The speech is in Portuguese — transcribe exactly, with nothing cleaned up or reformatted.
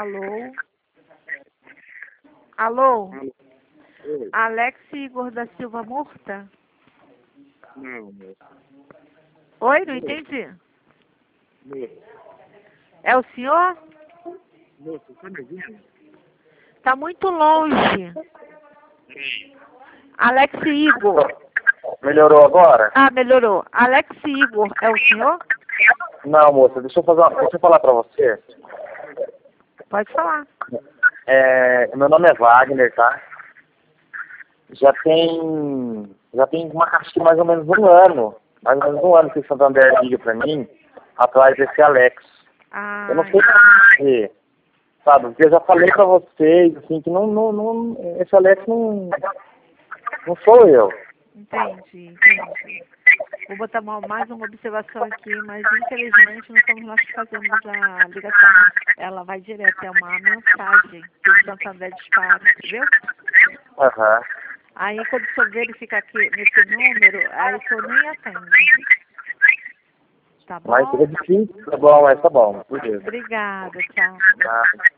Alô? Alô? Oi. Alex Igor da Silva Murta? Não, moça. Oi, não entendi. Moça, É o senhor? moça, você tá me ouvindo? Tá muito longe. Peraí. Alex Igor. Melhorou agora? Ah, melhorou. Alex Igor, é o senhor? Não, moça, deixa eu fazer uma... deixa eu falar pra você. Pode falar. É, meu nome é Wagner, tá? Já tem... Já tem uma acho que mais ou menos um ano. Mais ou menos um ano que o Santander liga pra mim atrás desse Alex. Ah, Eu não sei pra você, sabe? Porque eu já falei pra vocês, assim, que não, não, não, esse Alex não, não sou eu. entendi, entendi. Vou botar uma- mais uma observação aqui, mas infelizmente não somos nós que fazemos a ligação. Ela vai direto, é uma mensagem que o Santander dispara, viu? Aham. Aí quando o senhor verificar aqui nesse número, aí o senhor nem atende. Tá Mas bom? é difícil, tá bom, mas tá bom. Por Deus. Obrigada, tchau. Tá.